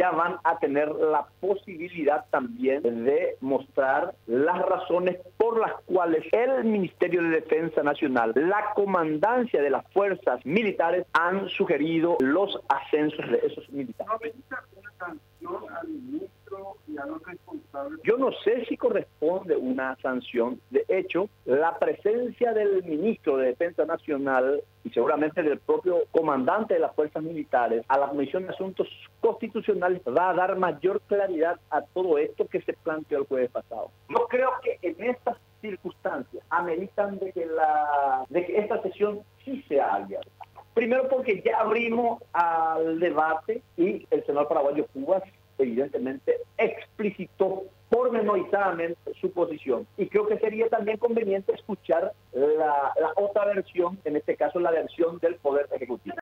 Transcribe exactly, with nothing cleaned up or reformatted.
ya van a tener la posibilidad también de mostrar las razones por las cuales el Ministerio de Defensa Nacional, la comandancia de las fuerzas militares, han sugerido los ascensos de esos militares. Al ministro y a los responsables. Yo no sé si corresponde una sanción. De hecho, la presencia del ministro de Defensa Nacional y seguramente del propio comandante de las fuerzas militares a la Comisión de Asuntos Constitucionales va a dar mayor claridad a todo esto que se planteó el jueves pasado. Yo creo que en estas circunstancias ameritan de que, la, de que esta sesión sí sea abierta. Primero porque ya abrimos al debate y el senador paraguayo Cubas evidentemente explicitó pormenorizadamente su posición. Y creo que sería también conveniente escuchar la, la otra versión, en este caso la versión del Poder Ejecutivo.